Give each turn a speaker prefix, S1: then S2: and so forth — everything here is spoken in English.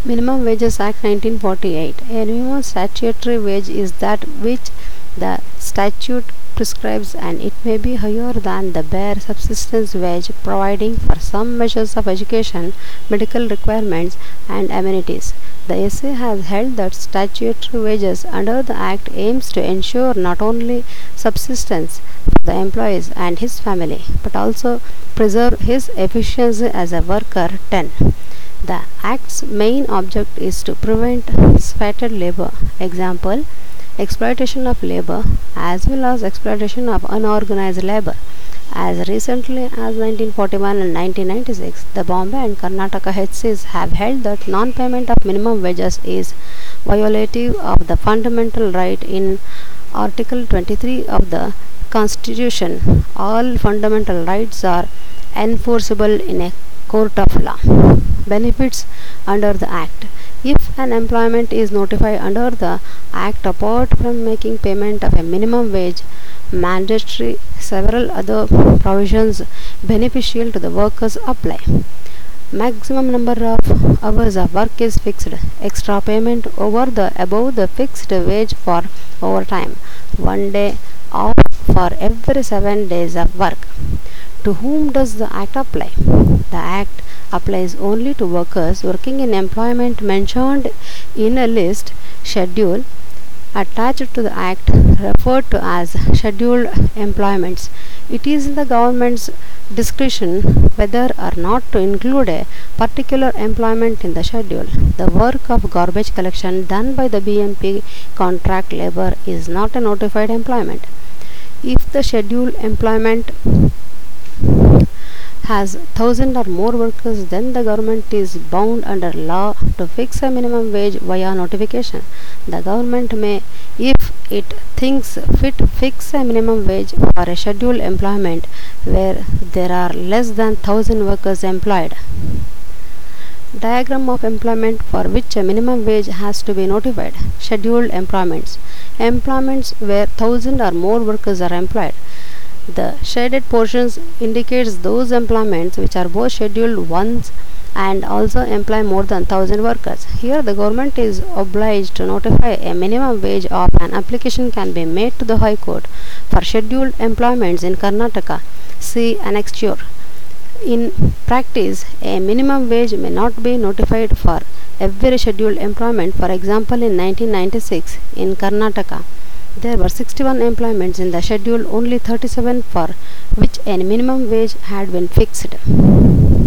S1: Minimum Wages Act 1948. A minimum statutory wage is that which the statute prescribes, and it may be higher than the bare subsistence wage, providing for some measures of education, medical requirements, and amenities. The essay has held that statutory wages under the Act aims to ensure not only subsistence for the employees and his family, but also preserve his efficiency as a worker. 10. The Act's main object is to prevent sweated labor, example, exploitation of labor, as well as exploitation of unorganized labor. As recently as 1941 and 1996, the Bombay and Karnataka HCs have held that non-payment of minimum wages is violative of the fundamental right in Article 23 of the Constitution. All fundamental rights are enforceable in a court of law. Benefits under the Act. If an employment is notified under the Act, apart from making payment of a minimum wage, mandatory several other provisions beneficial to the workers apply. Maximum number of hours of work is fixed. Extra payment over the above the fixed wage for overtime. 1 day off for every 7 days of work. To whom does the Act apply? The Act applies only to workers working in employment mentioned in a list schedule attached to the Act, referred to as scheduled employments. It is in the government's discretion whether or not to include a particular employment in the schedule. The work of garbage collection done by the BMP contract labor is not a notified employment. If the scheduled employment has 1,000 or more workers, then the government is bound under law to fix a minimum wage via notification. The government may, if it thinks fit, fix a minimum wage for a scheduled employment where there are less than 1,000 workers employed. Diagram of employment for which a minimum wage has to be notified. Scheduled employments. Employments where 1,000 or more workers are employed. The shaded portions indicates those employments which are both scheduled ones and also employ more than 1,000 workers. Here the government is obliged to notify a minimum wage of an application can be made to the High Court for scheduled employments in Karnataka. See annexure. In practice, a minimum wage may not be notified for every scheduled employment. For example, in 1996 in Karnataka, there were 61 employments in the schedule, only 37 for which a minimum wage had been fixed.